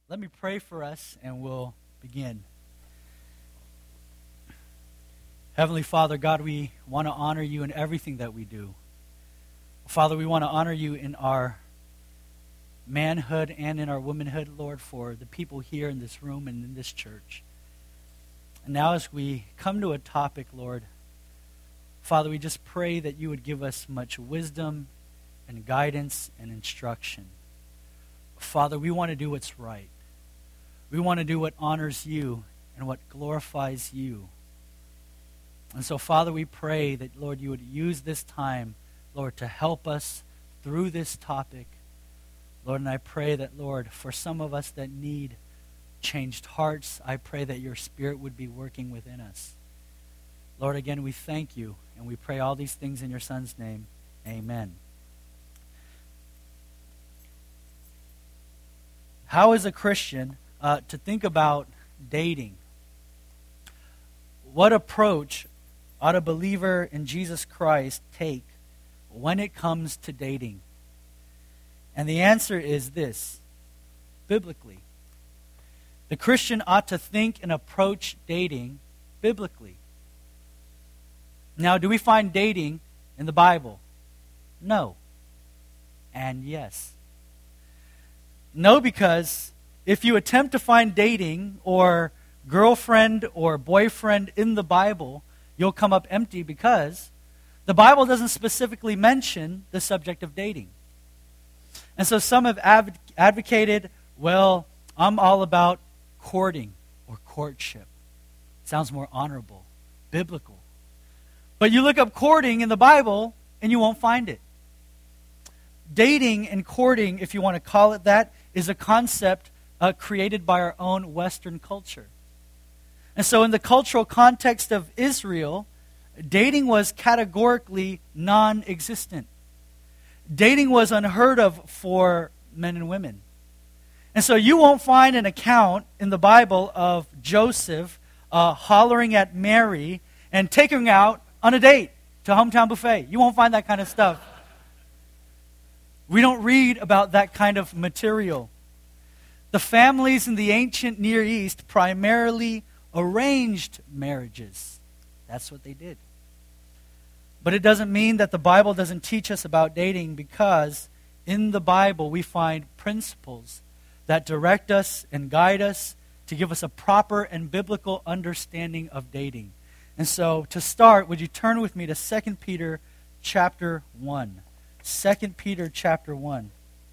Let me pray for us and we'll begin. Heavenly Father, God, we want to honor you in everything that we do. Father, we want to honor you in our manhood and in our womanhood, Lord, for the people here in this room and in this church. And now as we come to a topic, Lord, Father, we just pray that you would give us much wisdom and guidance and instruction. Father, we want to do what's right. We want to do what honors you and what glorifies you. And so, Father, we pray that, Lord, you would use this time, Lord, to help us through this topic. Lord, and I pray that, Lord, for some of us that need changed hearts, I pray that your Spirit would be working within us. Lord, again, we thank you, and we pray all these things in your Son's name. Amen. How is a Christian to think about dating? What approach ought a believer in Jesus Christ take when it comes to dating? And the answer is this: biblically. The Christian ought to think and approach dating biblically. Now, do we find dating in the Bible? No. And yes. No, because if you attempt to find dating or girlfriend or boyfriend in the Bible, you'll come up empty because the Bible doesn't specifically mention the subject of dating. And so some have advocated, well, I'm all about courting or courtship. Sounds more honorable, biblical. But you look up courting in the Bible and you won't find it. Dating and courting, if you want to call it that, is a concept created by our own Western culture. And so in the cultural context of Israel, dating was categorically non-existent. Dating was unheard of for men and women. And so you won't find an account in the Bible of Joseph hollering at Mary and taking her out on a date to Hometown Buffet. You won't find that kind of stuff. We don't read about that kind of material. The families in the ancient Near East primarily arranged marriages. That's what they did. But it doesn't mean that the Bible doesn't teach us about dating, because in the Bible we find principles that direct us and guide us to give us a proper and biblical understanding of dating. And so to start, would you turn with me to 2 Peter chapter 1. 2 Peter chapter 1.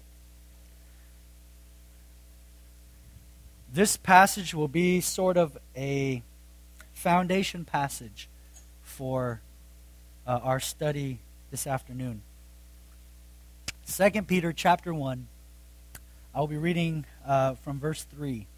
This passage will be sort of a foundation passage for our study this afternoon. 2 Peter chapter 1. I'll be reading from verse 3.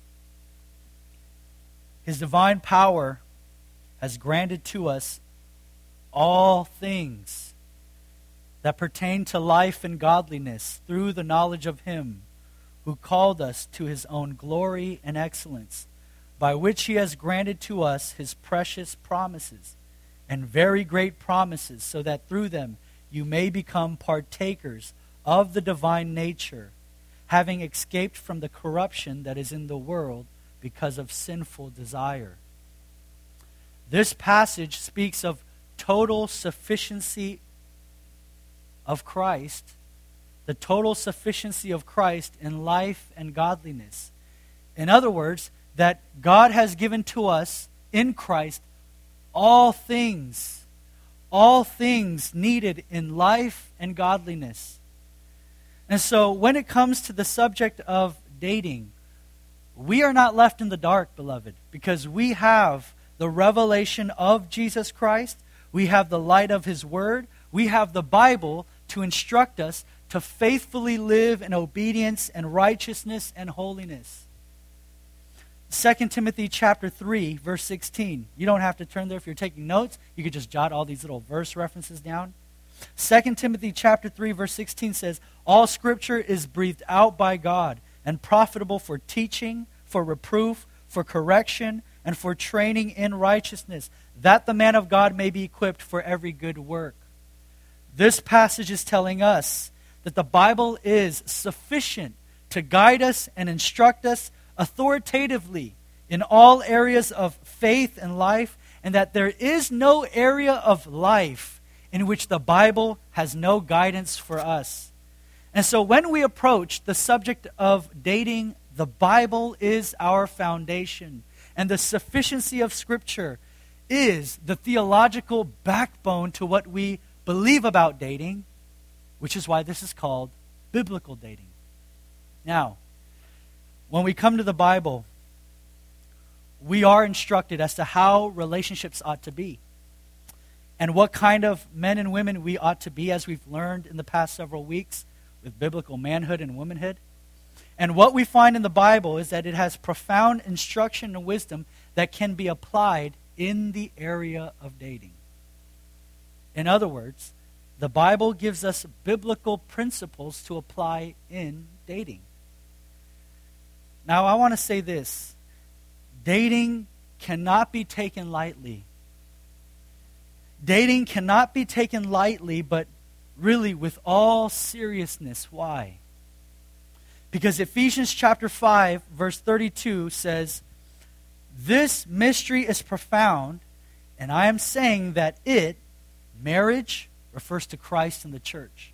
His divine power has granted to us all things that pertain to life and godliness through the knowledge of Him who called us to His own glory and excellence, by which He has granted to us His precious promises and very great promises, so that through them you may become partakers of the divine nature, having escaped from the corruption that is in the world because of sinful desire. This passage speaks of total sufficiency of Christ, the total sufficiency of Christ in life and godliness. In other words, that God has given to us in Christ all things needed in life and godliness. And so when it comes to the subject of dating, we are not left in the dark, beloved, because we have the revelation of Jesus Christ, we have the light of His Word, we have the Bible to instruct us to faithfully live in obedience and righteousness and holiness. 2 Timothy chapter 3, verse 16. You don't have to turn there if you're taking notes. You could just jot all these little verse references down. 2 Timothy chapter 3, verse 16 says, all Scripture is breathed out by God and profitable for teaching, for reproof, for correction, and for training in righteousness, that the man of God may be equipped for every good work. This passage is telling us that the Bible is sufficient to guide us and instruct us authoritatively in all areas of faith and life, and that there is no area of life in which the Bible has no guidance for us. And so when we approach the subject of dating, the Bible is our foundation, and the sufficiency of Scripture is the theological backbone to what we believe about dating, which is why this is called biblical dating. Now, when we come to the Bible, we are instructed as to how relationships ought to be and what kind of men and women we ought to be, as we've learned in the past several weeks with biblical manhood and womanhood. And what we find in the Bible is that it has profound instruction and wisdom that can be applied in the area of dating. In other words, the Bible gives us biblical principles to apply in dating. Now, I want to say this. Dating cannot be taken lightly. Dating cannot be taken lightly, but really with all seriousness. Why? Because Ephesians chapter 5, verse 32 says, "This mystery is profound, and I am saying that it," marriage, refers to Christ and the church.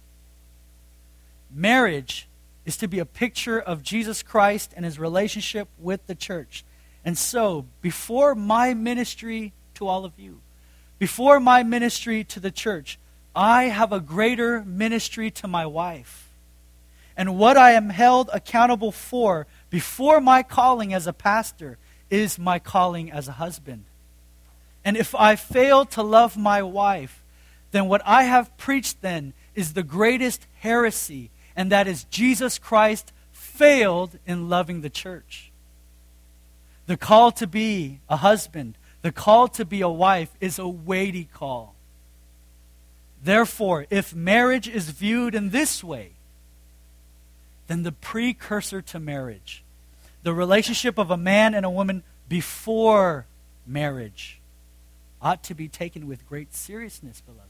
Marriage is to be a picture of Jesus Christ and his relationship with the church. And so, before my ministry to all of you, before my ministry to the church, I have a greater ministry to my wife. And what I am held accountable for before my calling as a pastor is my calling as a husband. And if I fail to love my wife, then what I have preached then is the greatest heresy, and that is Jesus Christ failed in loving the church. The call to be a husband, the call to be a wife is a weighty call. Therefore, if marriage is viewed in this way, then the precursor to marriage, the relationship of a man and a woman before marriage, ought to be taken with great seriousness, beloved.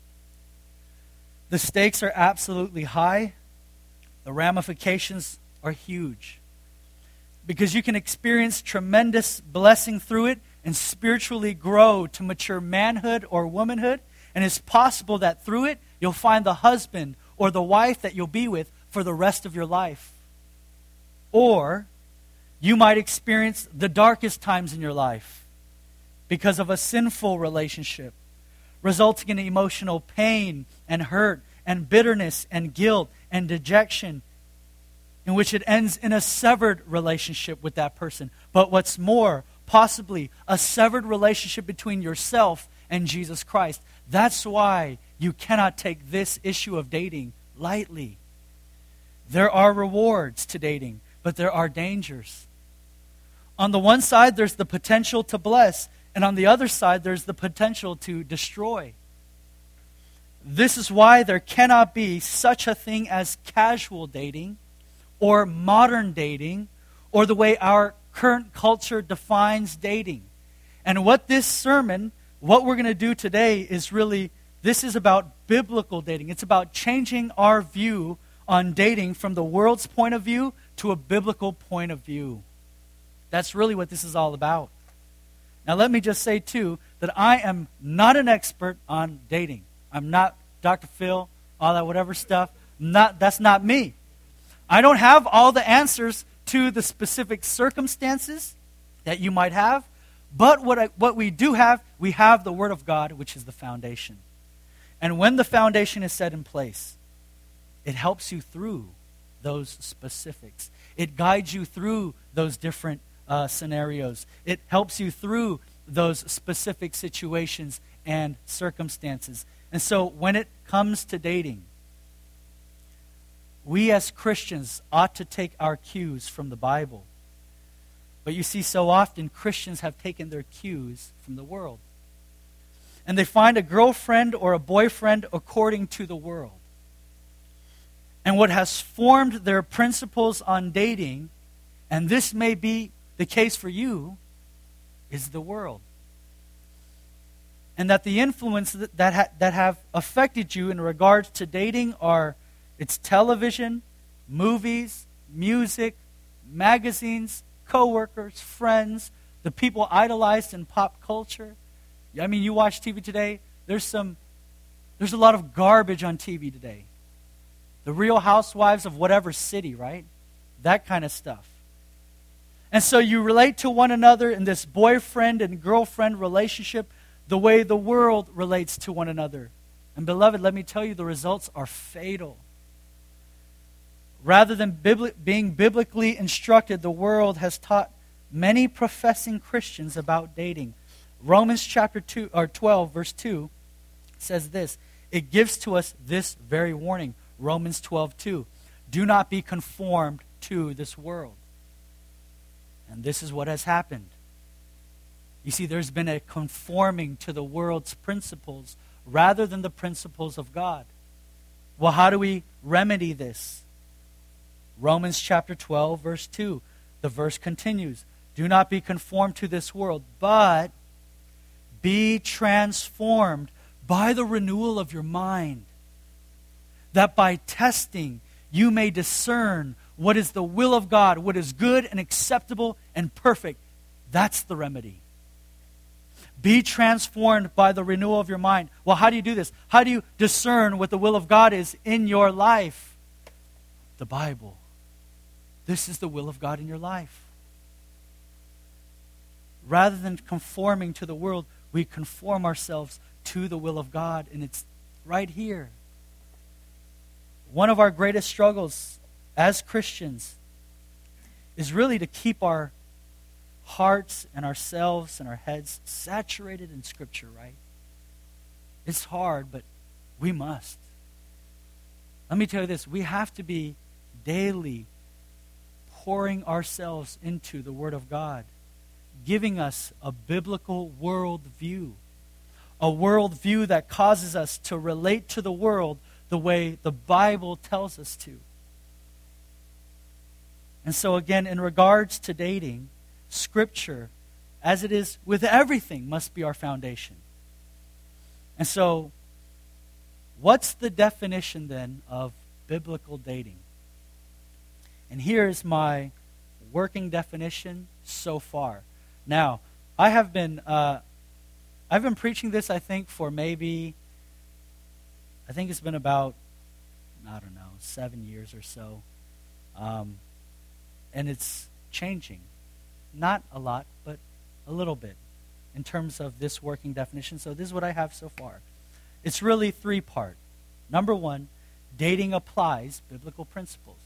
The stakes are absolutely high. The ramifications are huge. Because you can experience tremendous blessing through it and spiritually grow to mature manhood or womanhood. And it's possible that through it, you'll find the husband or the wife that you'll be with for the rest of your life. Or you might experience the darkest times in your life because of a sinful relationship, resulting in emotional pain and hurt and bitterness and guilt and dejection, in which it ends in a severed relationship with that person. But what's more, possibly a severed relationship between yourself and Jesus Christ. That's why you cannot take this issue of dating lightly. There are rewards to dating, but there are dangers. On the one side, there's the potential to bless, and on the other side, there's the potential to destroy. This is why there cannot be such a thing as casual dating or modern dating or the way our current culture defines dating. And what this sermon, what we're going to do today is really, this is about biblical dating. It's about changing our view on dating from the world's point of view to a biblical point of view. That's really what this is all about. Now let me just say too that I am not an expert on dating. I'm not Dr. Phil, all that whatever stuff. That's not me. I don't have all the answers to the specific circumstances that you might have, but what we do have, we have the Word of God, which is the foundation. And when the foundation is set in place, it helps you through those specifics. It guides you through those different scenarios. It helps you through those specific situations and circumstances. And so when it comes to dating, we as Christians ought to take our cues from the Bible. But you see, so often Christians have taken their cues from the world. And they find a girlfriend or a boyfriend according to the world. And what has formed their principles on dating, and this may be the case for you, is the world. And that the influence that have affected you in regards to dating are it's television, movies, music, magazines, coworkers, friends, the people idolized in pop culture. I mean, you watch TV today, there's a lot of garbage on TV today. The Real Housewives of whatever city, right? That kind of stuff. And so you relate to one another in this boyfriend and girlfriend relationship the way the world relates to one another. And beloved, let me tell you, the results are fatal. Rather than being biblically instructed, the world has taught many professing Christians about dating. Romans chapter 12, verse 2 says this. It gives to us this very warning. Romans 12:2. Do not be conformed to this world. And this is what has happened. You see, there's been a conforming to the world's principles rather than the principles of God. Well, how do we remedy this? Romans chapter 12, verse 2. The verse continues. Do not be conformed to this world, but be transformed by the renewal of your mind, that by testing you may discern what is the will of God, what is good and acceptable and perfect. That's the remedy. Be transformed by the renewal of your mind. Well, how do you do this? How do you discern what the will of God is in your life? The Bible. This is the will of God in your life. Rather than conforming to the world, we conform ourselves to the will of God, and it's right here. One of our greatest struggles as Christians is really to keep our hearts and ourselves and our heads saturated in Scripture, right? It's hard, but we must. Let me tell you this. We have to be daily pouring ourselves into the Word of God, giving us a biblical worldview, a worldview that causes us to relate to the world the way the Bible tells us to. And so again, in regards to dating, Scripture, as it is with everything, must be our foundation. And so, what's the definition then of biblical dating? And here's my working definition so far. Now, I've been preaching this, I think, for maybe, I think it's been about, 7 years or so. And it's changing. Not a lot, but a little bit in terms of this working definition. So this is what I have so far. It's really 3-part. Number 1, dating applies biblical principles.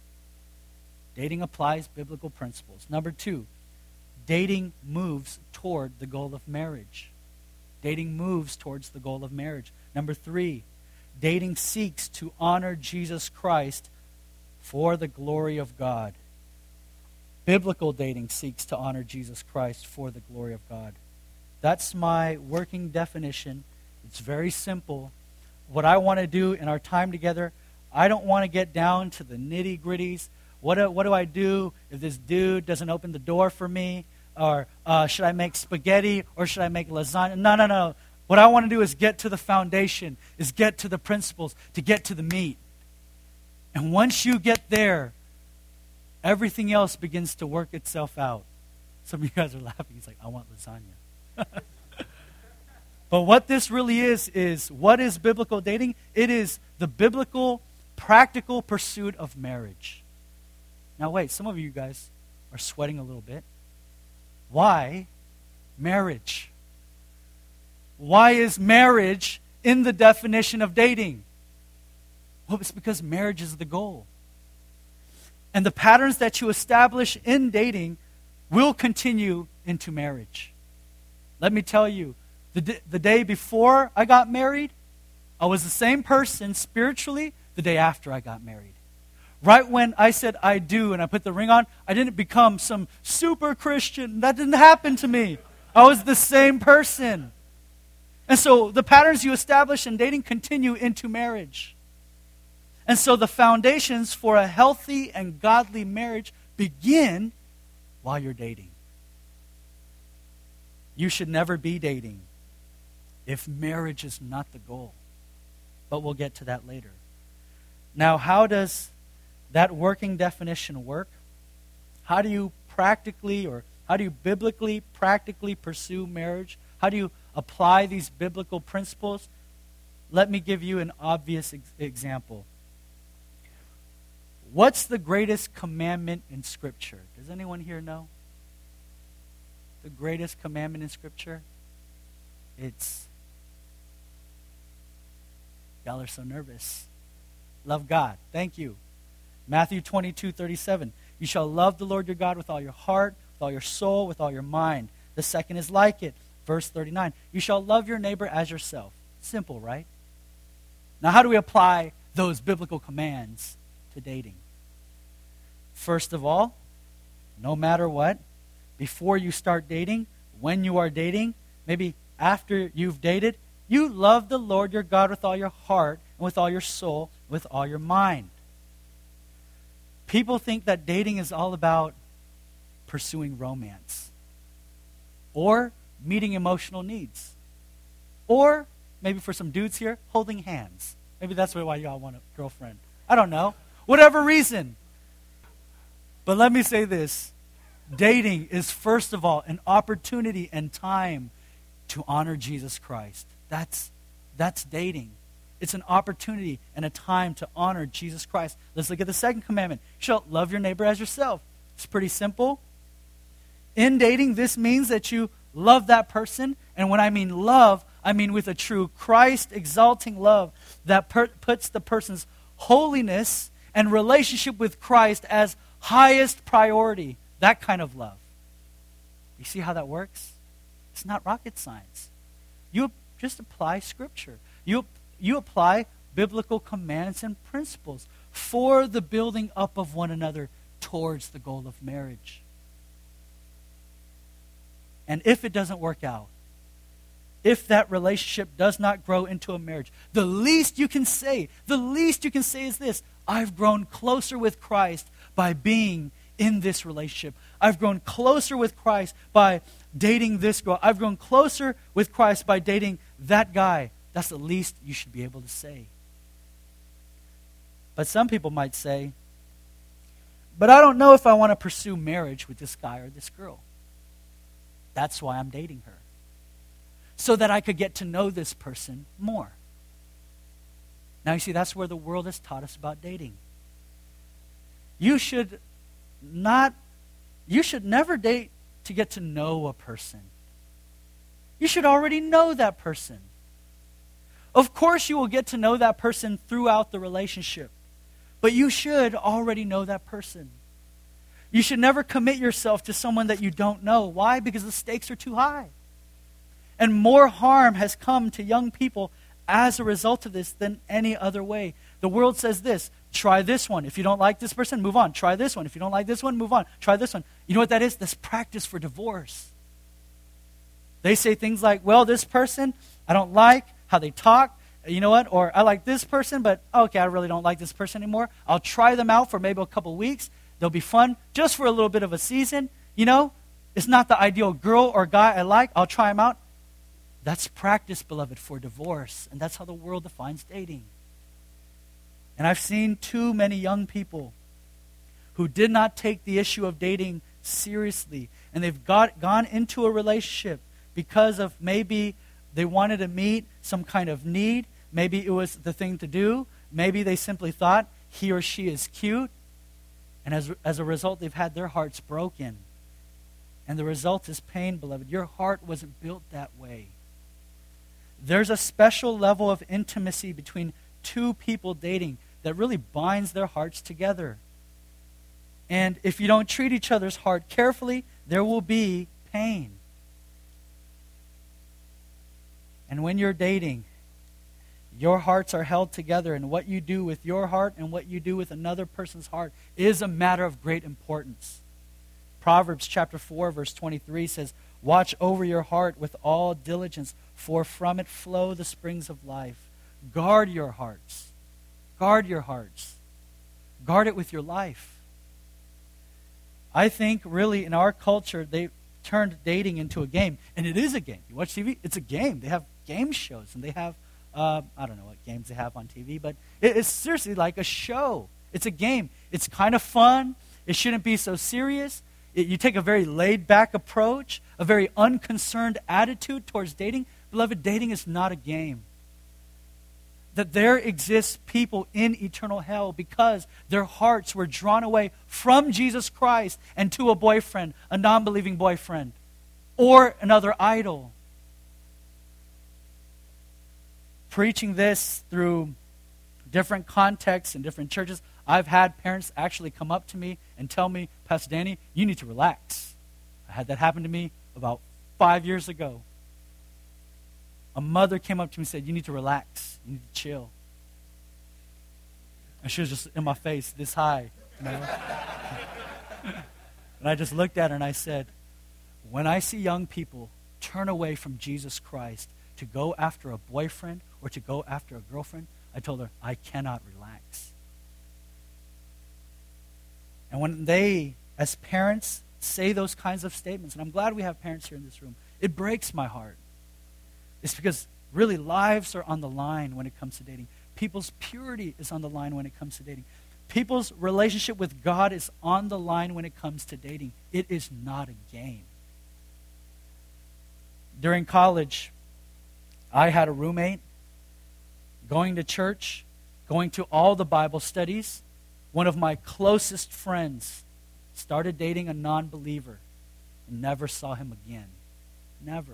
Dating applies biblical principles. Number 2, dating moves toward the goal of marriage. Dating moves towards the goal of marriage. Number 3, dating seeks to honor Jesus Christ for the glory of God. Biblical dating seeks to honor Jesus Christ for the glory of God. That's my working definition. It's very simple. What I want to do in our time together, I don't want to get down to the nitty-gritties. What do I do if this dude doesn't open the door for me? Or should I make spaghetti or should I make lasagna? No. What I want to do is get to the foundation, is get to the principles, to get to the meat. And once you get there, everything else begins to work itself out. Some of you guys are laughing. He's like, I want lasagna. But what this really is what is biblical dating? It is the biblical, practical pursuit of marriage. Now wait, some of you guys are sweating a little bit. Why marriage? Why is marriage in the definition of dating? Well, it's because marriage is the goal. And the patterns that you establish in dating will continue into marriage. Let me tell you, the day before I got married, I was the same person spiritually the day after I got married. Right when I said I do and I put the ring on, I didn't become some super Christian. That didn't happen to me. I was the same person. And so the patterns you establish in dating continue into marriage. And so the foundations for a healthy and godly marriage begin while you're dating. You should never be dating if marriage is not the goal. But we'll get to that later. Now, how does that working definition work? How do you practically, or how do you biblically, practically pursue marriage? How do you apply these biblical principles? Let me give you an obvious example. What's the greatest commandment in Scripture? Does anyone here know? The greatest commandment in Scripture? Y'all are so nervous. Love God. Thank you. Matthew 22:37. You shall love the Lord your God with all your heart, with all your soul, with all your mind. The second is like it. Verse 39. You shall love your neighbor as yourself. Simple, right? Now, how do we apply those biblical commands to dating? First of all, no matter what, before you start dating, when you are dating, maybe after you've dated, you love the Lord your God with all your heart and with all your soul, with all your mind. People think that dating is all about pursuing romance or meeting emotional needs, or maybe for some dudes here, holding hands. Maybe that's why y'all want a girlfriend. I don't know. Whatever reason. But let me say this. Dating is, first of all, an opportunity and time to honor Jesus Christ. That's dating. It's an opportunity and a time to honor Jesus Christ. Let's look at the second commandment. You shall love your neighbor as yourself. It's pretty simple. In dating, this means that you love that person. And when I mean love, I mean with a true Christ-exalting love that puts the person's holiness and relationship with Christ as highest priority. That kind of love. You see how that works? It's not rocket science. You just apply Scripture. You apply biblical commands and principles for the building up of one another towards the goal of marriage. And if it doesn't work out, if that relationship does not grow into a marriage, the least you can say is this: I've grown closer with Christ by being in this relationship. I've grown closer with Christ by dating this girl. I've grown closer with Christ by dating that guy. That's the least you should be able to say. But some people might say, but I don't know if I want to pursue marriage with this guy or this girl. That's why I'm dating her. So that I could get to know this person more. Now you see, that's where the world has taught us about dating. You should never date to get to know a person. You should already know that person. Of course you will get to know that person throughout the relationship, but you should already know that person. You should never commit yourself to someone that you don't know. Why? Because the stakes are too high. And more harm has come to young people as a result of this than any other way. The world says this: try this one. If you don't like this person, move on. Try this one. If you don't like this one, move on. Try this one. You know what that is? That's practice for divorce. They say things like, well, this person, I don't like how they talk. You know what? Or I like this person, but okay, I really don't like this person anymore. I'll try them out for maybe a couple weeks. They'll be fun just for a little bit of a season. You know, it's not the ideal girl or guy I like. I'll try them out. That's practice, beloved, for divorce. And that's how the world defines dating. And I've seen too many young people who did not take the issue of dating seriously. And they've gone into a relationship because of maybe they wanted to meet some kind of need. Maybe it was the thing to do. Maybe they simply thought he or she is cute. And as a result, they've had their hearts broken. And the result is pain, beloved. Your heart wasn't built that way. There's a special level of intimacy between two people dating that really binds their hearts together. And if you don't treat each other's heart carefully, there will be pain. And when you're dating, your hearts are held together, and what you do with your heart and what you do with another person's heart is a matter of great importance. Proverbs chapter 4, verse 23 says, watch over your heart with all diligence, for from it flow the springs of life. Guard your hearts. Guard your hearts. Guard it with your life. I think really in our culture, they turned dating into a game. And it is a game. You watch TV, it's a game. They have game shows, and they have, I don't know what games they have on TV, but it's seriously like a show. It's a game. It's kind of fun. It shouldn't be so serious. you take a very laid-back approach, a very unconcerned attitude towards dating, beloved, dating is not a game. That there exists people in eternal hell because their hearts were drawn away from Jesus Christ and to a boyfriend, a non-believing boyfriend, or another idol. Preaching this through different contexts and different churches, I've had parents actually come up to me and tell me, Pastor Danny, you need to relax. I had that happen to me about 5 years ago. A mother came up to me and said, you need to relax. You need to chill. And she was just in my face this high. You know? And I just looked at her and I said, when I see young people turn away from Jesus Christ to go after a boyfriend or to go after a girlfriend, I told her, I cannot relax. And when they, as parents, say those kinds of statements, and I'm glad we have parents here in this room, it breaks my heart. It's because really lives are on the line when it comes to dating. People's purity is on the line when it comes to dating. People's relationship with God is on the line when it comes to dating. It is not a game. During college, I had a roommate going to church, going to all the Bible studies. One of my closest friends started dating a non-believer and never saw him again. Never.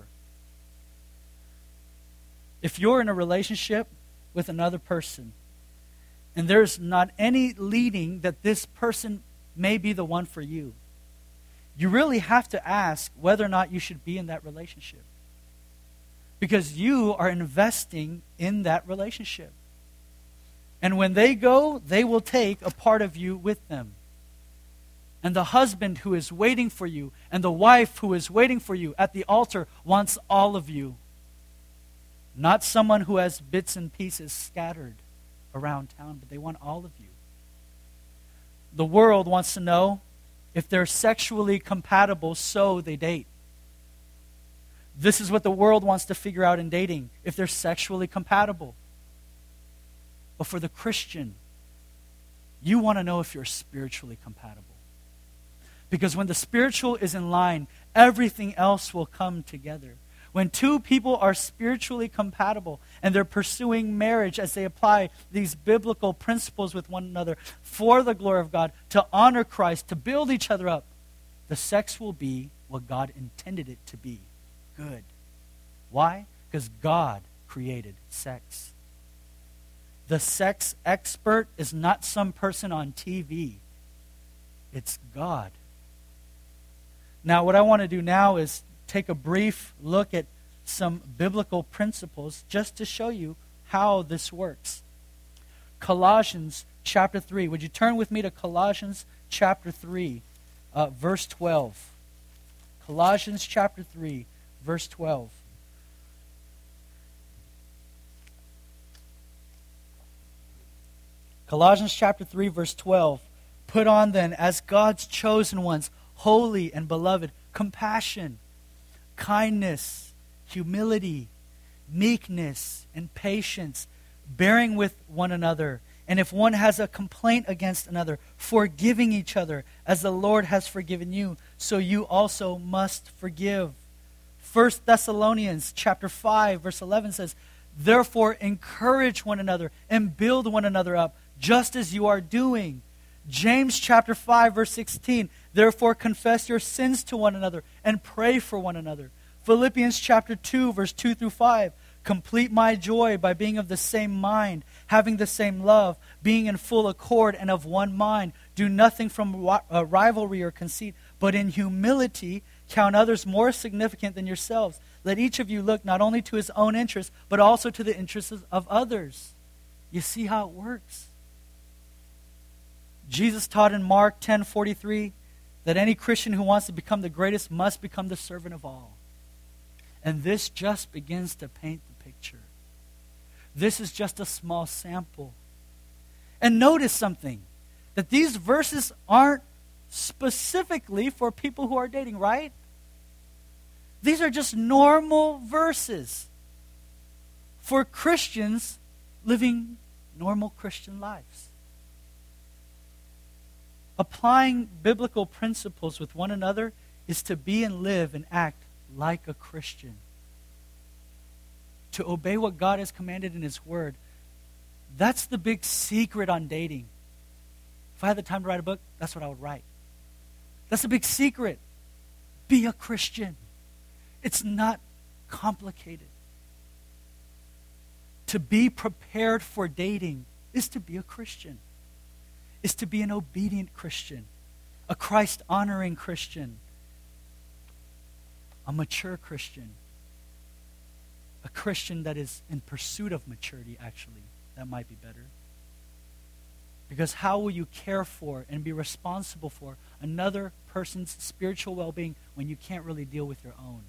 If you're in a relationship with another person and there's not any leading that this person may be the one for you, you really have to ask whether or not you should be in that relationship. Because you are investing in that relationship. And when they go, they will take a part of you with them. And the husband who is waiting for you and the wife who is waiting for you at the altar wants all of you. Not someone who has bits and pieces scattered around town, but they want all of you. The world wants to know if they're sexually compatible, so they date. This is what the world wants to figure out in dating, if they're sexually compatible. But for the Christian, you want to know if you're spiritually compatible. Because when the spiritual is in line, everything else will come together. When two people are spiritually compatible and they're pursuing marriage as they apply these biblical principles with one another for the glory of God, to honor Christ, to build each other up, the sex will be what God intended it to be. Good. Why? Because God created sex. The sex expert is not some person on TV. It's God. Now, what I want to do now is take a brief look at some biblical principles just to show you how this works. Colossians chapter 3. Would you turn with me to Colossians chapter 3, verse 12. Colossians chapter 3, verse 12. Colossians chapter 3, verse 12. Put on then, as God's chosen ones, holy and beloved, compassion, kindness, humility, meekness, and patience, bearing with one another. And if one has a complaint against another, forgiving each other, as the Lord has forgiven you, so you also must forgive. 1 Thessalonians chapter 5, verse 11 says, therefore encourage one another and build one another up, just as you are doing. James chapter 5, verse 16, therefore confess your sins to one another and pray for one another. Philippians chapter 2, verse 2 through 5, complete my joy by being of the same mind, having the same love, being in full accord and of one mind. Do nothing from rivalry or conceit, but in humility count others more significant than yourselves. Let each of you look not only to his own interests, but also to the interests of others. You see how it works? Jesus taught in Mark 10:43 that any Christian who wants to become the greatest must become the servant of all. And this just begins to paint the picture. This is just a small sample. And notice something, that these verses aren't specifically for people who are dating, right? These are just normal verses for Christians living normal Christian lives. Applying biblical principles with one another is to be and live and act like a Christian. To obey what God has commanded in His Word. That's the big secret on dating. If I had the time to write a book, that's what I would write. That's a big secret. Be a Christian. It's not complicated. To be prepared for dating is to be a Christian. Is to be an obedient Christian. A Christ-honoring Christian. A mature Christian. A Christian that is in pursuit of maturity, actually. That might be better. Because how will you care for and be responsible for another person's spiritual well-being when you can't really deal with your own?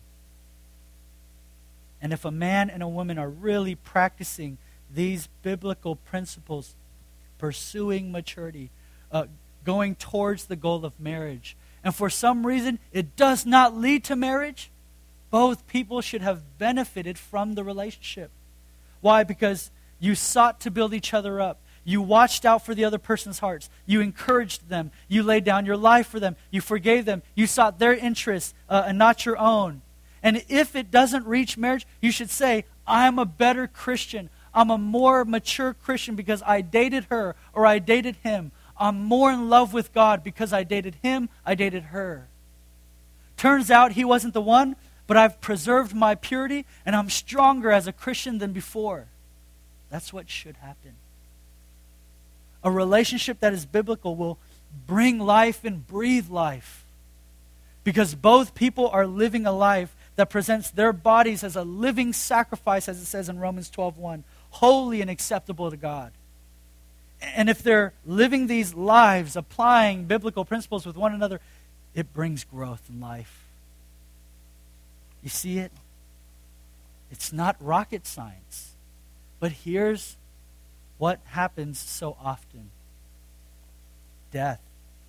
And if a man and a woman are really practicing these biblical principles, pursuing maturity, going towards the goal of marriage, and for some reason it does not lead to marriage, both people should have benefited from the relationship. Why? Because you sought to build each other up. You watched out for the other person's hearts. You encouraged them. You laid down your life for them. You forgave them. You sought their interests and not your own. And if it doesn't reach marriage, you should say, I'm a better Christian. I'm a more mature Christian because I dated her or I dated him. I'm more in love with God because I dated him, I dated her. Turns out he wasn't the one, but I've preserved my purity and I'm stronger as a Christian than before. That's what should happen. A relationship that is biblical will bring life and breathe life. Because both people are living a life that presents their bodies as a living sacrifice, as it says in Romans 12:1, holy and acceptable to God. And if they're living these lives, applying biblical principles with one another, it brings growth in life. You see it? It's not rocket science. But here's what happens so often. Death.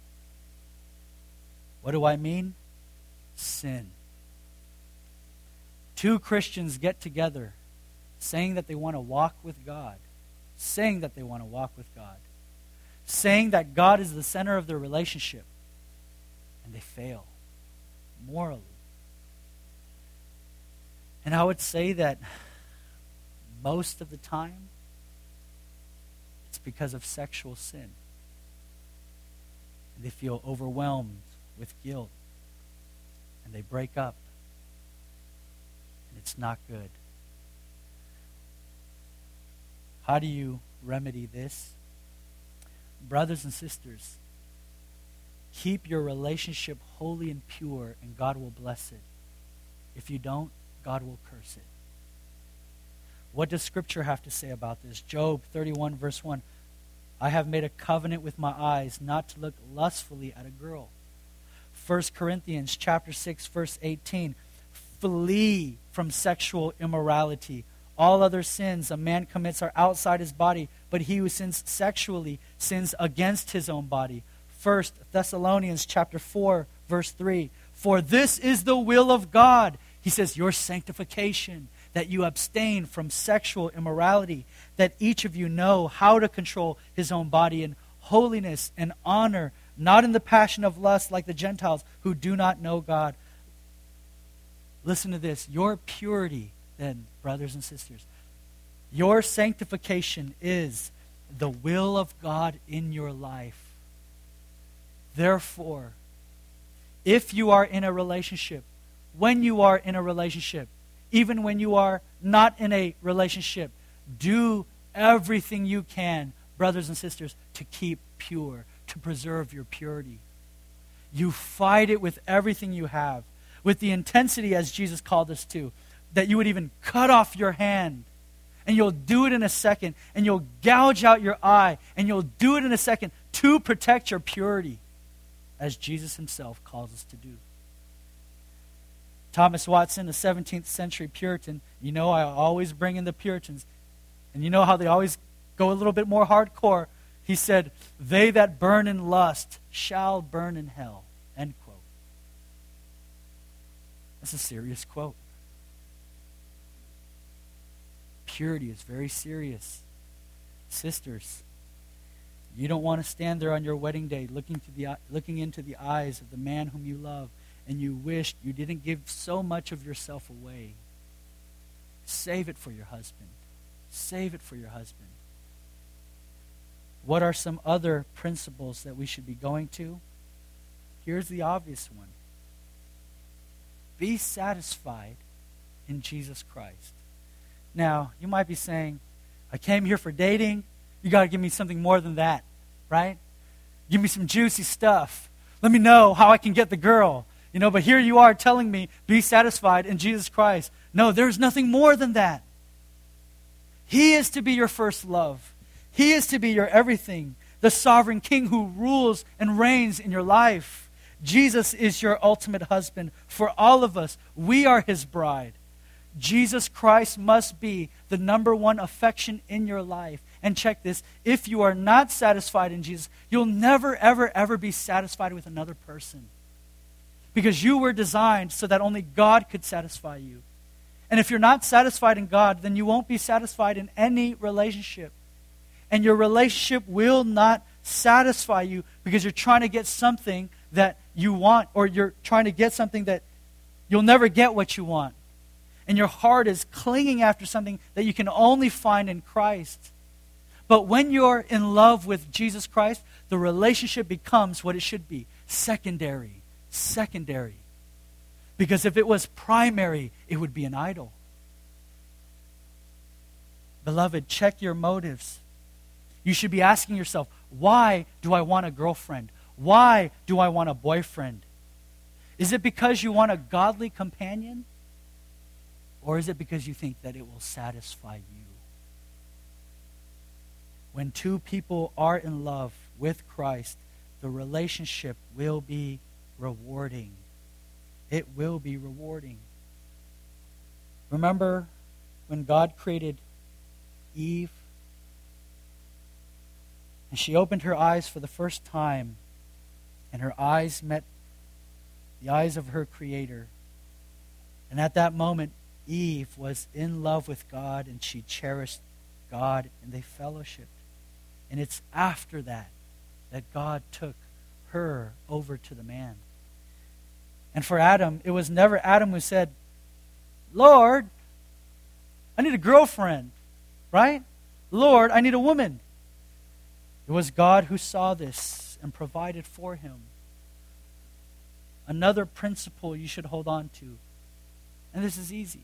What do I mean? Sin. Two Christians get together saying that they want to walk with God. Saying that they want to walk with God. Saying that God is the center of their relationship. And they fail. Morally. And I would say that most of the time, it's because of sexual sin. And they feel overwhelmed with guilt. And they break up. And it's not good. How do you remedy this? Brothers and sisters, keep your relationship holy and pure, and God will bless it. If you don't, God will curse it. What does Scripture have to say about this? Job 31 verse 1. I have made a covenant with my eyes not to look lustfully at a girl. 1 Corinthians chapter 6 verse 18. Flee from sexual immorality. All other sins a man commits are outside his body, but he who sins sexually sins against his own body. 1 Thessalonians chapter 4 verse 3. For this is the will of God. He says, your sanctification, that you abstain from sexual immorality, that each of you know how to control his own body in holiness and honor, not in the passion of lust like the Gentiles who do not know God. Listen to this. Your purity, then, brothers and sisters, your sanctification is the will of God in your life. Therefore, if you are in a relationship, when you are in a relationship, even when you are not in a relationship, do everything you can, brothers and sisters, to keep pure, to preserve your purity. You fight it with everything you have, with the intensity as Jesus called us to, that you would even cut off your hand, and you'll do it in a second, and you'll gouge out your eye, and you'll do it in a second to protect your purity, as Jesus himself calls us to do. Thomas Watson, a 17th century Puritan, you know I always bring in the Puritans, and you know how they always go a little bit more hardcore. He said, they that burn in lust shall burn in hell. End quote. That's a serious quote. Purity is very serious. Sisters, You don't want to stand there on your wedding day looking into the eyes of the man whom you love, and you wished you didn't give so much of yourself away. Save it for your husband. Save it for your husband. What are some other principles that we should be going to? Here's the obvious one. Be satisfied in Jesus Christ. Now, you might be saying, I came here for dating. You got to give me something more than that, right? Give me some juicy stuff. Let me know how I can get the girl. But here you are telling me, be satisfied in Jesus Christ. No, there's nothing more than that. He is to be your first love. He is to be your everything. The sovereign King who rules and reigns in your life. Jesus is your ultimate husband for all of us. We are his bride. Jesus Christ must be the number one affection in your life. And check this, if you are not satisfied in Jesus, you'll never, ever, ever be satisfied with another person. Because you were designed so that only God could satisfy you. And if you're not satisfied in God, then you won't be satisfied in any relationship. And your relationship will not satisfy you because you're trying to get something that you want, or you're trying to get something that you'll never get what you want. And your heart is clinging after something that you can only find in Christ. But when you're in love with Jesus Christ, the relationship becomes what it should be, secondary. Secondary. Because if it was primary, it would be an idol. Beloved, check your motives. You should be asking yourself, why do I want a girlfriend? Why do I want a boyfriend? Is it because you want a godly companion? Or is it because you think that it will satisfy you? When two people are in love with Christ, the relationship will be rewarding. It will be rewarding. Remember when God created Eve? And she opened her eyes for the first time, and her eyes met the eyes of her Creator. And at that moment, Eve was in love with God, and she cherished God, and they fellowshiped. And it's after that that God took her over to the man. And for Adam, it was never Adam who said, Lord, I need a girlfriend, right? Lord, I need a woman. It was God who saw this and provided for him. Another principle you should hold on to, and this is easy.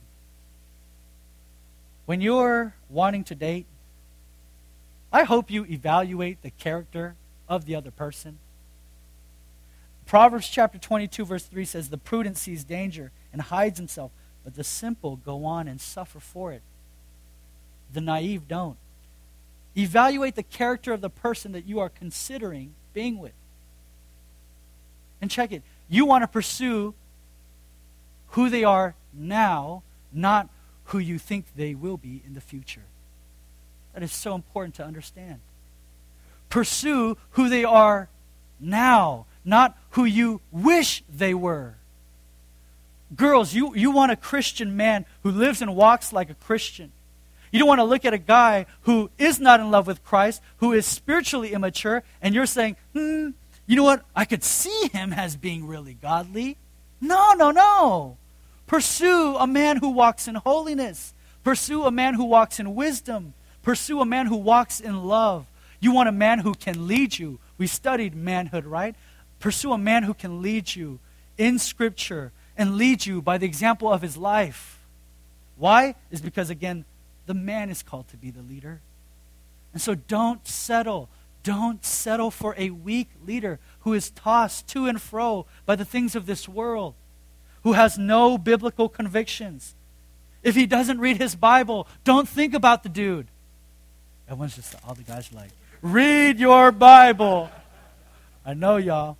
When you're wanting to date, I hope you evaluate the character of the other person. Proverbs chapter 22 verse 3 says, the prudent sees danger and hides himself, but the simple go on and suffer for it. The naive don't. Evaluate the character of the person that you are considering being with. And check it. You want to pursue who they are now, not who you think they will be in the future. That is so important to understand. Pursue who they are now, not who you wish they were. Girls, you want a Christian man who lives and walks like a Christian. You don't want to look at a guy who is not in love with Christ, who is spiritually immature, and you're saying, you know what? I could see him as being really godly. No. Pursue a man who walks in holiness. Pursue a man who walks in wisdom. Pursue a man who walks in love. You want a man who can lead you. We studied manhood, right? Pursue a man who can lead you in Scripture and lead you by the example of his life. Why? Is because, again, the man is called to be the leader. And so don't settle. Don't settle for a weak leader who is tossed to and fro by the things of this world, who has no biblical convictions. If he doesn't read his Bible, don't think about the dude. Everyone's just, all the guys are like, read your Bible. I know, y'all.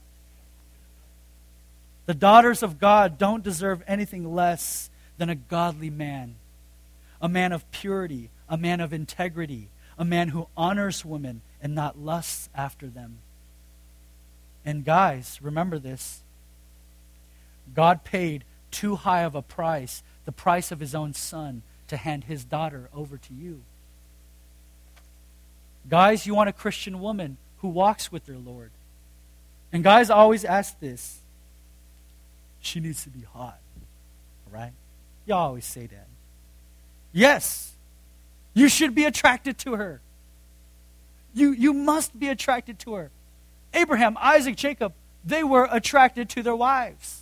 The daughters of God don't deserve anything less than a godly man. A man of purity, a man of integrity, a man who honors women and not lusts after them. And guys, remember this. God paid too high of a price, the price of his own son, to hand his daughter over to you. Guys, you want a Christian woman who who walks with their Lord. And guys always ask this. She needs to be hot. All right? Y'all always say that. Yes. You should be attracted to her. You must be attracted to her. Abraham, Isaac, Jacob, they were attracted to their wives.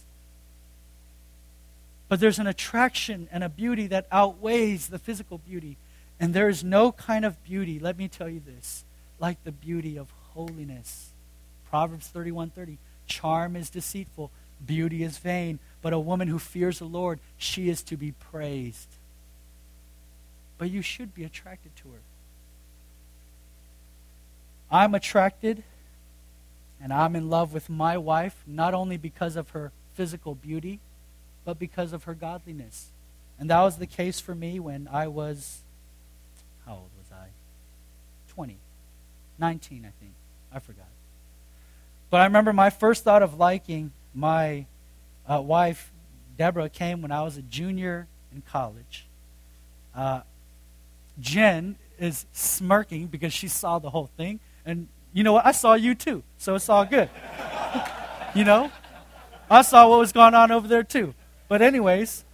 But there's an attraction and a beauty that outweighs the physical beauty. And there is no kind of beauty, let me tell you this, like the beauty of holiness. Proverbs 31:30, charm is deceitful, beauty is vain, but a woman who fears the Lord, she is to be praised. But you should be attracted to her. I'm attracted and I'm in love with my wife, not only because of her physical beauty, but because of her godliness. And that was the case for me when I was, how old was I? 20. 19, I think. I forgot. But I remember my first thought of liking my wife, Deborah, came when I was a junior in college. Jen is smirking because she saw the whole thing. And you know what? I saw you too, so it's all good. You know? I saw what was going on over there too. But anyways,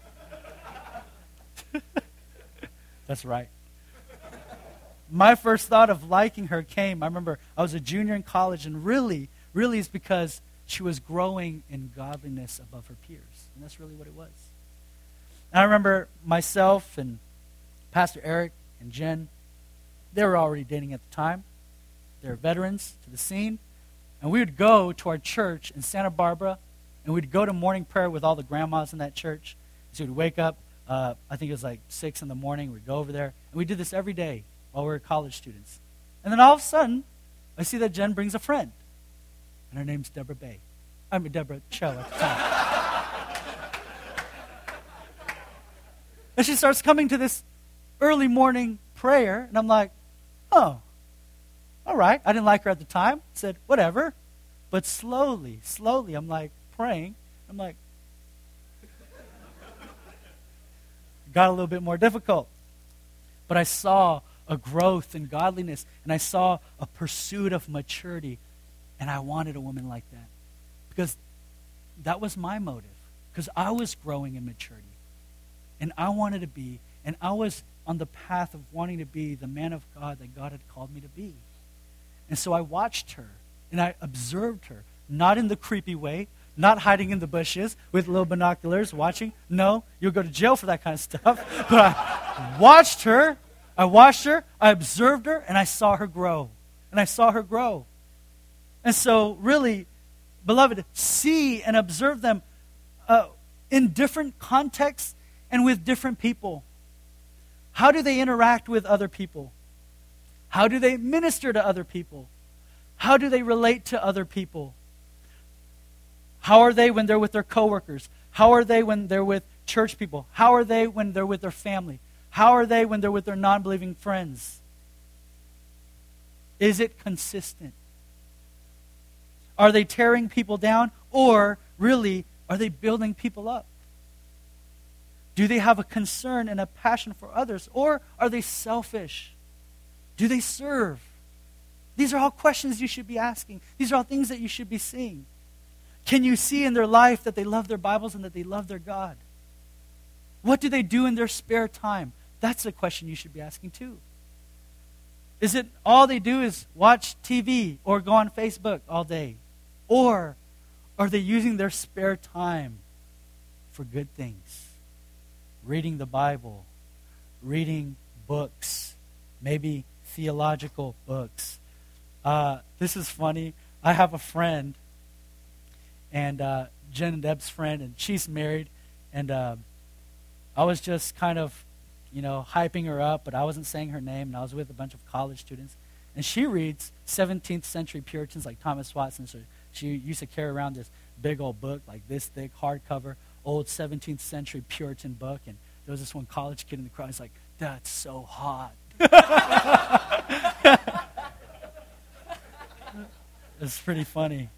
that's right. My first thought of liking her came, I remember I was a junior in college, and really is because she was growing in godliness above her peers. And that's really what it was. And I remember myself and Pastor Eric and Jen, they were already dating at the time. They were veterans to the scene. And we would go to our church in Santa Barbara, and we'd go to morning prayer with all the grandmas in that church. So we'd wake up, I think it was like 6 in the morning. We'd go over there. And we did this every day while we were college students. And then all of a sudden, I see that Jen brings a friend. And her name's Deborah Deborah Cho at the time. And she starts coming to this early morning prayer. And I'm like, oh, all right. I didn't like her at the time. Said, whatever. But slowly, I'm like praying. I'm like, it got a little bit more difficult. But I saw a growth in godliness, and I saw a pursuit of maturity, and I wanted a woman like that. Because that was my motive. Because I was growing in maturity. And I wanted to be, and I was on the path of wanting to be the man of God that God had called me to be. And so I watched her, and I observed her, not in the creepy way, not hiding in the bushes with little binoculars watching. No, you'll go to jail for that kind of stuff. But I watched her, I observed her, and I saw her grow. And so really, beloved, see and observe them in different contexts and with different people. How do they interact with other people? How do they minister to other people? How do they relate to other people? How are they when they're with their coworkers? How are they when they're with church people? How are they when they're with their family? How are they when they're with their non-believing friends? Is it consistent? Are they tearing people down, or really are they building people up? Do they have a concern and a passion for others, or are they selfish? Do they serve? These are all questions you should be asking. These are all things that you should be seeing. Can you see in their life that they love their Bibles and that they love their God? What do they do in their spare time? That's a question you should be asking too. Is it all they do is watch TV or go on Facebook all day? Or are they using their spare time for good things? Reading the Bible, reading books, maybe theological books. This is funny. I have a friend, and Jen and Deb's friend, and she's married, and I was just kind of, hyping her up, but I wasn't saying her name, and I was with a bunch of college students, and she reads 17th century Puritans like Thomas Watson. So she used to carry around this big old book, like this thick, hardcover, old 17th century Puritan book, and there was this one college kid in the crowd. He's like, "That's so hot." It's pretty funny.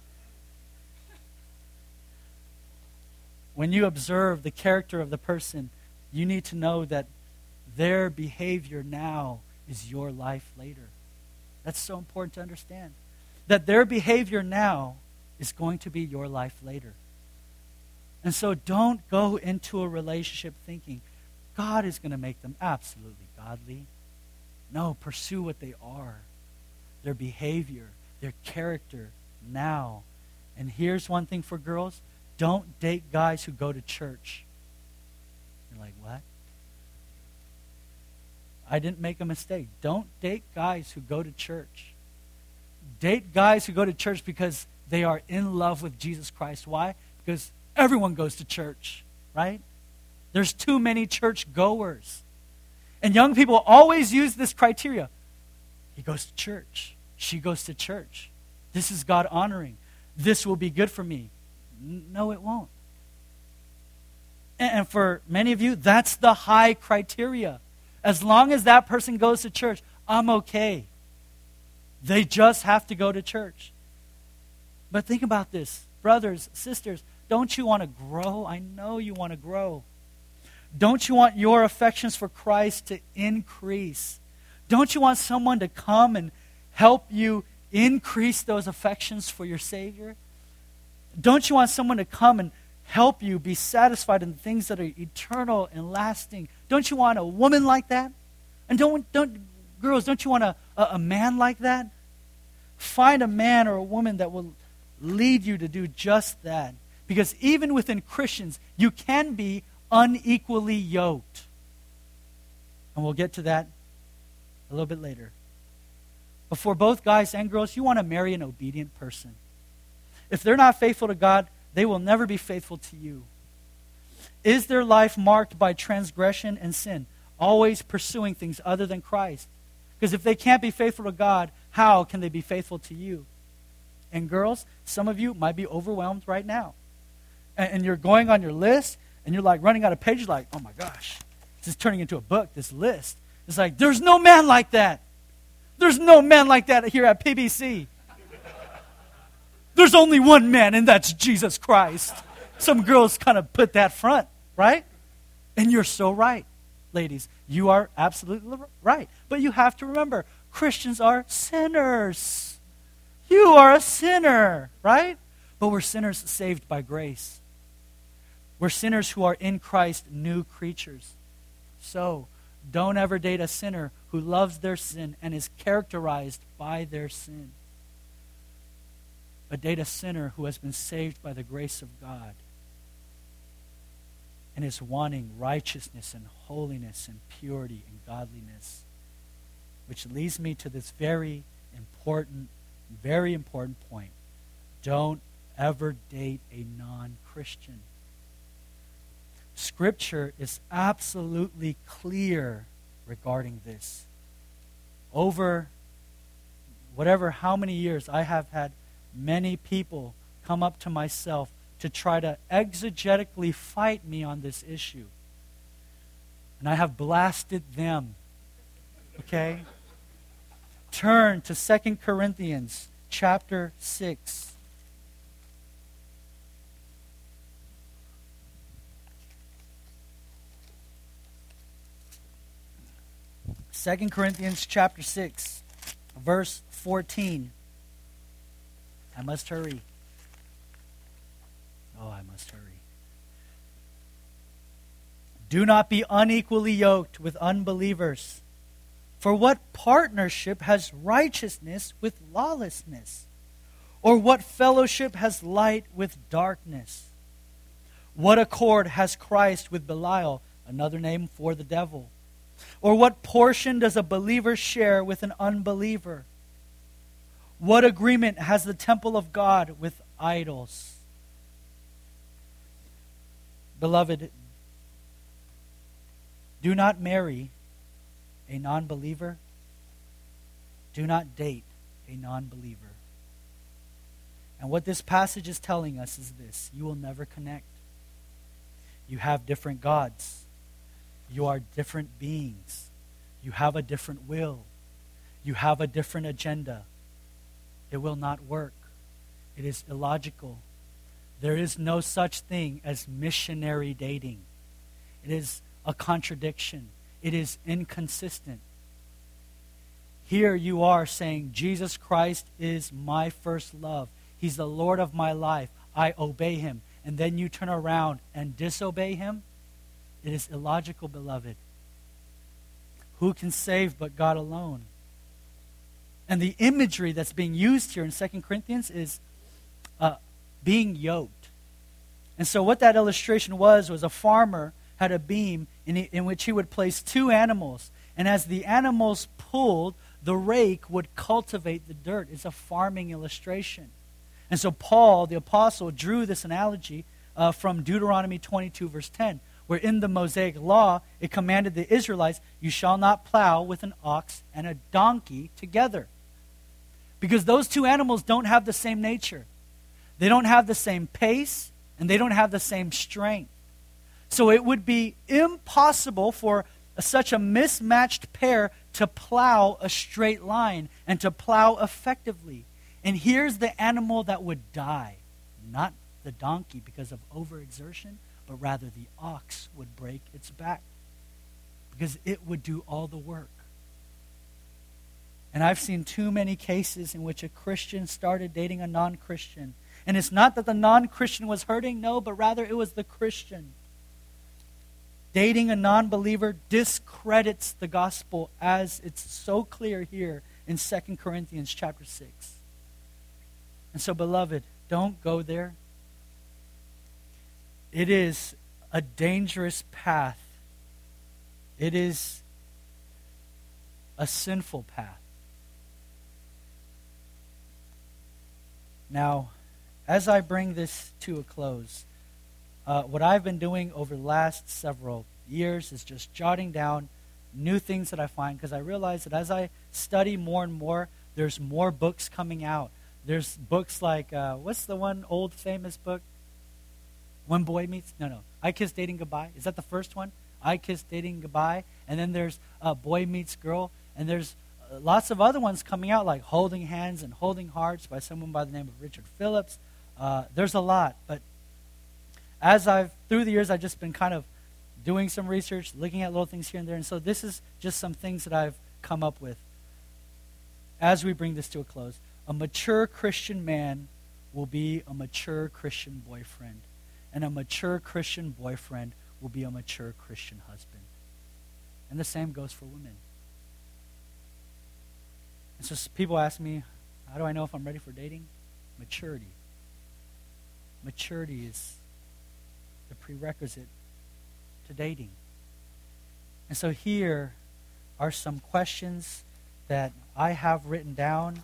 When you observe the character of the person, you need to know that their behavior now is your life later. That's so important to understand. That their behavior now is going to be your life later. And so don't go into a relationship thinking God is going to make them absolutely godly. No, pursue what they are. Their behavior, their character now. And here's one thing for girls. Don't date guys who go to church. You're like, what? I didn't make a mistake. Don't date guys who go to church. Date guys who go to church because they are in love with Jesus Christ. Why? Because everyone goes to church, right? There's too many church goers. And young people always use this criteria. He goes to church. She goes to church. This is God honoring. This will be good for me. No, it won't. And for many of you, that's the high criteria. As long as that person goes to church, I'm okay. They just have to go to church. But think about this. Brothers, sisters, don't you want to grow? I know you want to grow. Don't you want your affections for Christ to increase? Don't you want someone to come and help you increase those affections for your Savior? Don't you want someone to come and help you be satisfied in things that are eternal and lasting? Don't you want a woman like that? And girls, don't you want a man like that? Find a man or a woman that will lead you to do just that. Because even within Christians, you can be unequally yoked. And we'll get to that a little bit later. But for both guys and girls, you want to marry an obedient person. If they're not faithful to God, they will never be faithful to you. Is their life marked by transgression and sin? Always pursuing things other than Christ. Because if they can't be faithful to God, how can they be faithful to you? And girls, some of you might be overwhelmed right now. And you're going on your list, and you're like running out of pages like, oh my gosh, this is turning into a book, this list. It's like, there's no man like that. There's no man like that here at PBC. There's only one man, and that's Jesus Christ. Some girls kind of put that front, right? And you're so right, ladies. You are absolutely right. But you have to remember, Christians are sinners. You are a sinner, right? But we're sinners saved by grace. We're sinners who are in Christ, new creatures. So, don't ever date a sinner who loves their sin and is characterized by their sin. But date a sinner who has been saved by the grace of God and is wanting righteousness and holiness and purity and godliness. Which leads me to this very important point. Don't ever date a non-Christian. Scripture is absolutely clear regarding this. Over how many years, I have had many people come up to myself to try to exegetically fight me on this issue. And I have blasted them. Okay? Turn to 2 Corinthians chapter 6. 2 Corinthians chapter 6, verse 14. I must hurry. I must hurry. Do not be unequally yoked with unbelievers. For what partnership has righteousness with lawlessness? Or what fellowship has light with darkness? What accord has Christ with Belial, another name for the devil? Or what portion does a believer share with an unbeliever? What agreement has the temple of God with idols? Beloved, do not marry a non-believer. Do not date a non-believer. And what this passage is telling us is this: you will never connect. You have different gods. You are different beings. You have a different will. You have a different agenda. It will not work. It is illogical. There is no such thing as missionary dating. It is a contradiction. It is inconsistent. Here you are saying, Jesus Christ is my first love. He's the Lord of my life. I obey him. And then you turn around and disobey him? It is illogical, beloved. Who can save but God alone? And the imagery that's being used here in 2 Corinthians is being yoked. And so what that illustration was a farmer had a beam in which he would place two animals. And as the animals pulled, the rake would cultivate the dirt. It's a farming illustration. And so Paul, the apostle, drew this analogy from Deuteronomy 22, verse 10, where in the Mosaic law, it commanded the Israelites, you shall not plow with an ox and a donkey together. Because those two animals don't have the same nature. They don't have the same pace, and they don't have the same strength. So it would be impossible for such a mismatched pair to plow a straight line and to plow effectively. And here's the animal that would die. Not the donkey because of overexertion, but rather the ox would break its back because it would do all the work. And I've seen too many cases in which a Christian started dating a non-Christian. And it's not that the non-Christian was hurting, no, but rather it was the Christian. Dating a non-believer discredits the gospel, as it's so clear here in 2 Corinthians chapter 6. And so, beloved, don't go there. It is a dangerous path. It is a sinful path. Now, as I bring this to a close, what I've been doing over the last several years is just jotting down new things that I find, because I realize that as I study more and more, there's more books coming out. There's books like, what's the one old famous book? When Boy Meets... No. I Kissed Dating Goodbye. Is that the first one? I Kissed Dating Goodbye. And then there's Boy Meets Girl. And there's lots of other ones coming out, like Holding Hands and Holding Hearts by someone by the name of Richard Phillips. There's a lot, but through the years, I've just been kind of doing some research, looking at little things here and there. And so this is just some things that I've come up with as we bring this to a close. A mature Christian man will be a mature Christian boyfriend. And a mature Christian boyfriend will be a mature Christian husband. And the same goes for women. And so people ask me, how do I know if I'm ready for dating? Maturity. Maturity is the prerequisite to dating. And so here are some questions that I have written down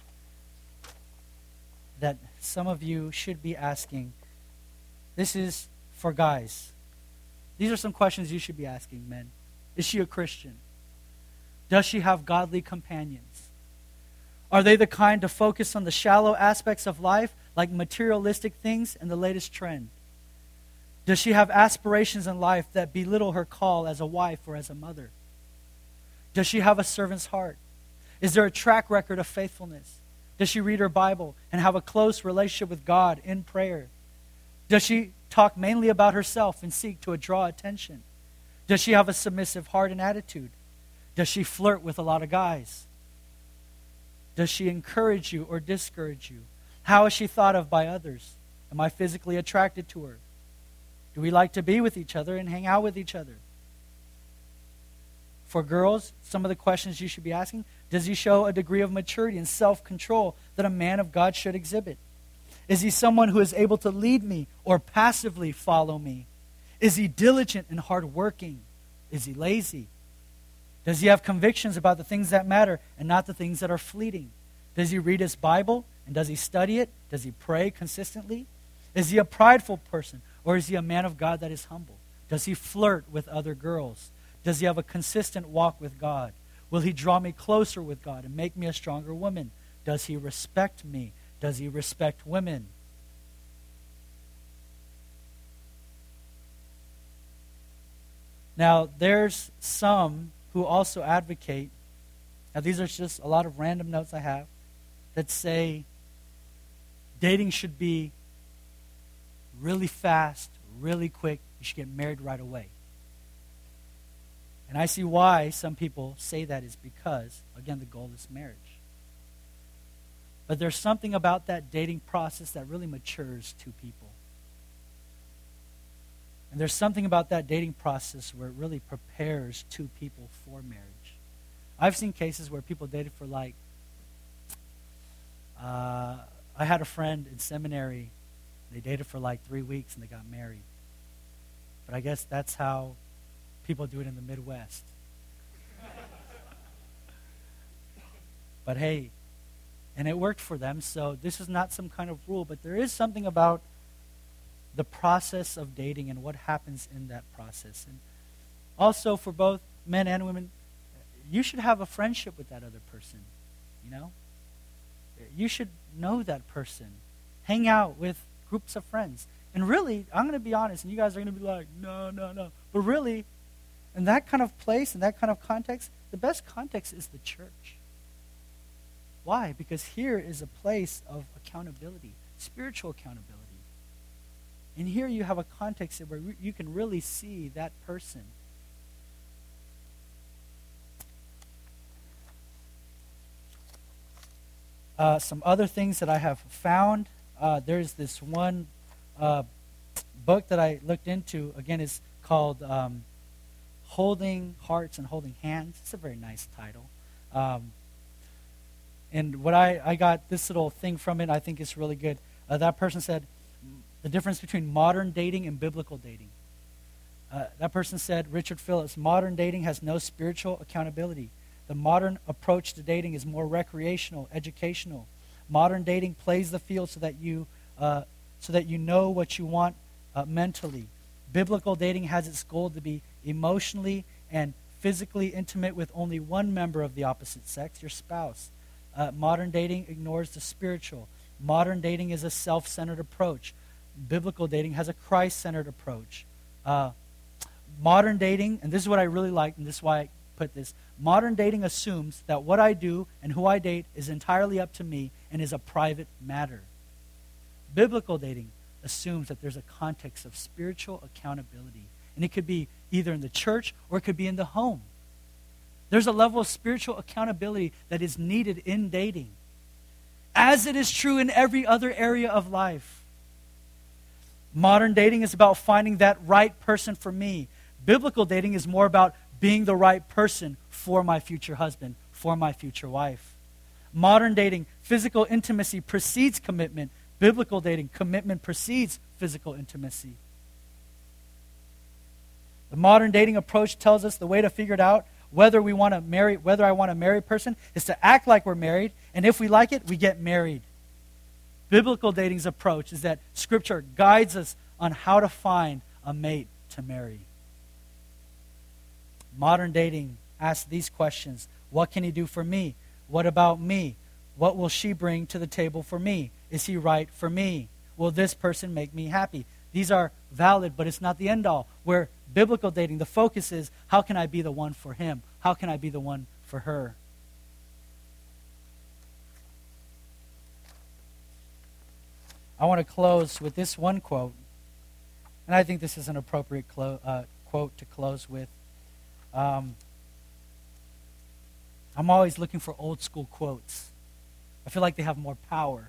that some of you should be asking. This is for guys. These are some questions you should be asking, men. Is she a Christian? Does she have godly companions? Are they the kind to focus on the shallow aspects of life, like materialistic things and the latest trend? Does she have aspirations in life that belittle her call as a wife or as a mother? Does she have a servant's heart? Is there a track record of faithfulness? Does she read her Bible and have a close relationship with God in prayer? Does she talk mainly about herself and seek to draw attention? Does she have a submissive heart and attitude? Does she flirt with a lot of guys? Does she encourage you or discourage you? How is she thought of by others? Am I physically attracted to her? Do we like to be with each other and hang out with each other? For girls, some of the questions you should be asking: does he show a degree of maturity and self-control that a man of God should exhibit? Is he someone who is able to lead me or passively follow me? Is he diligent and hardworking? Is he lazy? Does he have convictions about the things that matter and not the things that are fleeting? Does he read his Bible and does he study it? Does he pray consistently? Is he a prideful person, or is he a man of God that is humble? Does he flirt with other girls? Does he have a consistent walk with God? Will he draw me closer with God and make me a stronger woman? Does he respect me? Does he respect women? Now, there's some who also advocate, now these are just a lot of random notes I have, that say dating should be really fast, really quick. You should get married right away. And I see why some people say that is because, again, the goal is marriage. But there's something about that dating process that really matures two people. And there's something about that dating process where it really prepares two people for marriage. I've seen cases where people dated for I had a friend in seminary. They dated for 3 weeks and they got married. But I guess that's how people do it in the Midwest. But hey, and it worked for them, so this is not some kind of rule, but there is something about the process of dating and what happens in that process. And also for both men and women, you should have a friendship with that other person, you know? You should know that person. Hang out with groups of friends. And really, I'm going to be honest, and you guys are going to be like, no. But really, in that kind of place, in that kind of context, the best context is the church. Why? Because here is a place of accountability, spiritual accountability. And here you have a context where you can really see that person. Some other things that I have found. There's this one book that I looked into. Again, it's called Holding Hearts and Holding Hands. It's a very nice title. And what I got this little thing from it, I think is really good. That person said, the difference between modern dating and biblical dating. That person said, Richard Phillips, modern dating has no spiritual accountability. The modern approach to dating is more recreational, educational. Modern dating plays the field so that you know what you want mentally. Biblical dating has its goal to be emotionally and physically intimate with only one member of the opposite sex, your spouse. Modern dating ignores the spiritual. Modern dating is a self-centered approach. Biblical dating has a Christ-centered approach. Modern dating, and this is what I really like, and this is why I put this, modern dating assumes that what I do and who I date is entirely up to me and is a private matter. Biblical dating assumes that there's a context of spiritual accountability. And it could be either in the church or it could be in the home. There's a level of spiritual accountability that is needed in dating, as it is true in every other area of life. Modern dating is about finding that right person for me. Biblical dating is more about being the right person for my future husband, for my future wife. Modern dating, physical intimacy precedes commitment. Biblical dating, commitment precedes physical intimacy. The modern dating approach tells us the way to figure it out, whether I want to marry a person, is to act like we're married, and if we like it, we get married. Biblical dating's approach is that Scripture guides us on how to find a mate to marry. Modern dating asks these questions. What can he do for me? What about me? What will she bring to the table for me? Is he right for me? Will this person make me happy? These are valid, but it's not the end all. Where biblical dating, the focus is, how can I be the one for him? How can I be the one for her? I want to close with this one quote. And I think this is an appropriate quote to close with. I'm always looking for old school quotes. I feel like they have more power.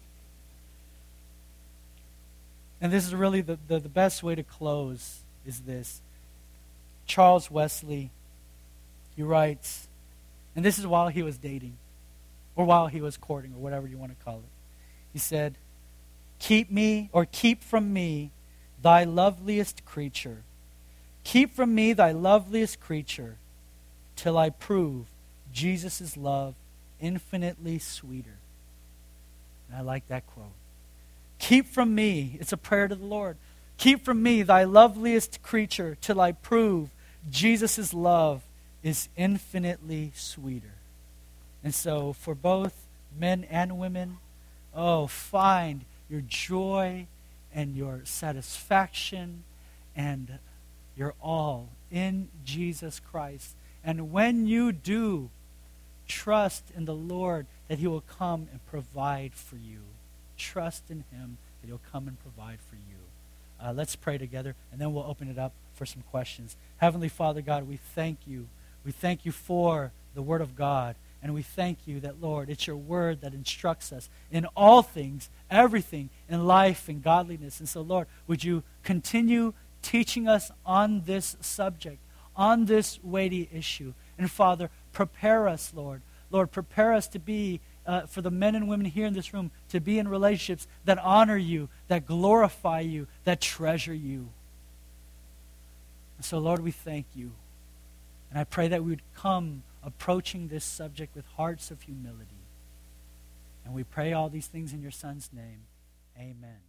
And this is really the best way to close is this. Charles Wesley, he writes, and this is while he was dating, or while he was courting, or whatever you want to call it. He said, keep from me thy loveliest creature. Keep from me thy loveliest creature till I prove Jesus' love infinitely sweeter. And I like that quote. Keep from me, it's a prayer to the Lord. Keep from me thy loveliest creature till I prove Jesus' love is infinitely sweeter. And so for both men and women, find your joy and your satisfaction and your all in Jesus Christ. And when you do, trust in the Lord that he will come and provide for you. Trust in him that he'll come and provide for you. Let's pray together, and then we'll open it up for some questions. Heavenly Father God, we thank you. We thank you for the Word of God, and we thank you that, Lord, it's your Word that instructs us in all things, everything, in life and godliness. And so, Lord, would you continue teaching us on this subject, on this weighty issue. And Father, prepare us, Lord. Lord, prepare us to be, for the men and women here in this room, to be in relationships that honor you, that glorify you, that treasure you. And so, Lord, we thank you. And I pray that we would come approaching this subject with hearts of humility. And we pray all these things in your Son's name. Amen.